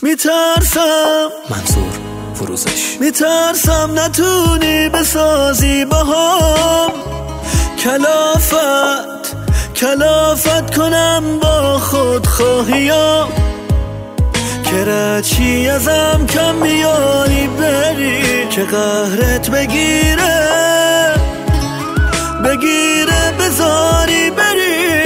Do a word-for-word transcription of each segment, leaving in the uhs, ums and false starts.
میترسم منظور فروزش میترسم نتونی بسازی با هم کلافت کلافت کنم با خودخواهیام که رچی ازم کم میانی بری که قهرت بگیره بگیره بذاری بری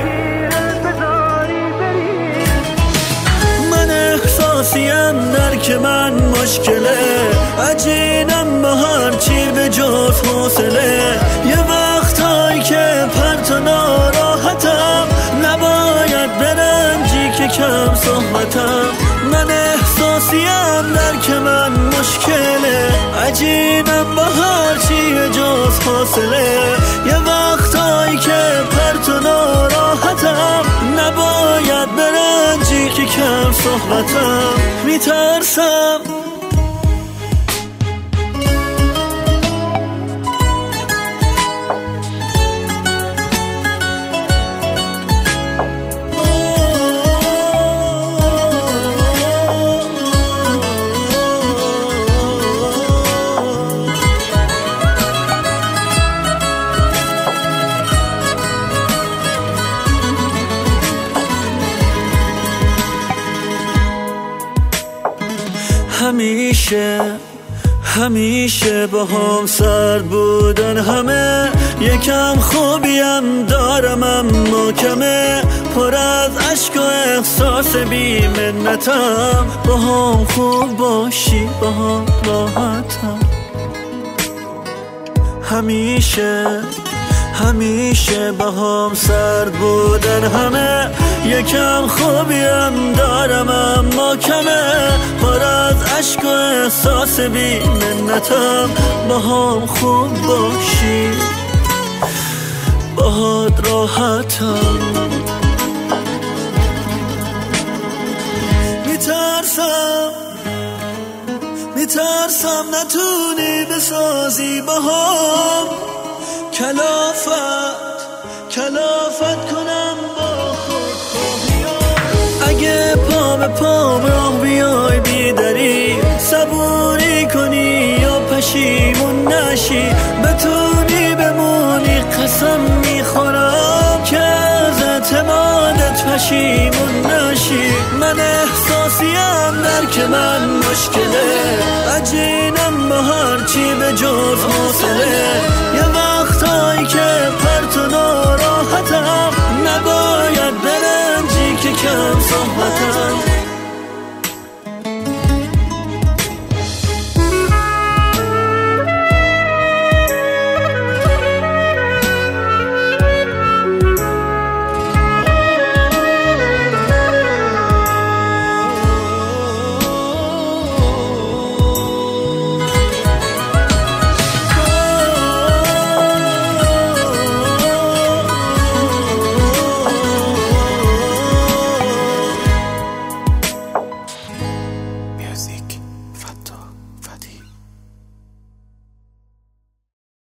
من احساسیم درک من مشکله عجینم با هرچی به جز حوصله یه وقتایی که پرت و ناراحتم نباید برنجی که کم صحبتم من احساسیم درک من مشکله عجینم با هرچی به جز حوصله یه وقتایی که پرت و ناراحتم نباید برنجی که کم صحبتم میترسم همیشه همیشه با هم سرد بودن همه یکم خوبیم دارم اما کمه پر از عشق و احساس بی منتم با هم خوب باشی با هم راحتم همیشه همیشه با هم سرد بودن همه یکم خوبیم دارم اما کمه پر از عشق و احساس بی منتم با هم خوب باشی باهات راحتم میترسم میترسم نتونی بسازی با هم کلافت کلافت کنم با خودخواهیام اگه پا به پام راه بیای بیداری صبوری کنی یا پشیمون نشی بتونی بمونی قسم میخورم که از اعتمادت پشیمون نشی من احساسیم درک من مشکله عجینم با هرچی به جز حوصله یه وقتایی که پرت و ناراحتم نباید برنجی که کم صحبتم